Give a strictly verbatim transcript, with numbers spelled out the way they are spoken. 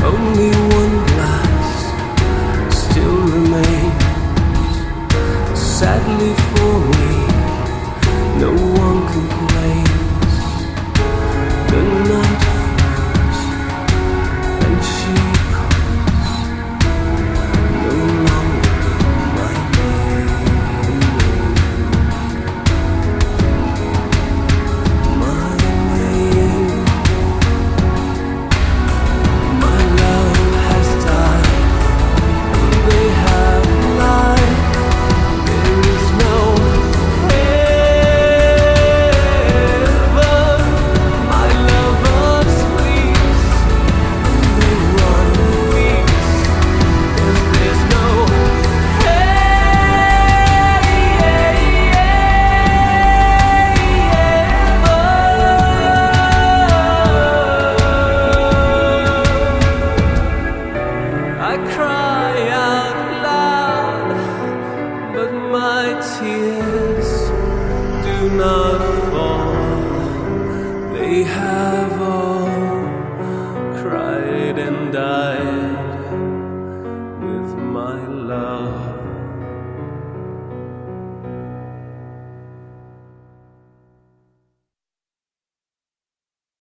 Only one glass still remains. Sadly for me, no one complains. The night falls and she comes, no longer my name. My name. My love has died, and they have lied. There is no heaven. My lover sleeps, and they run weeks. There's, there's no I cry out loud, but my tears do not fall. They have all cried and died with my love.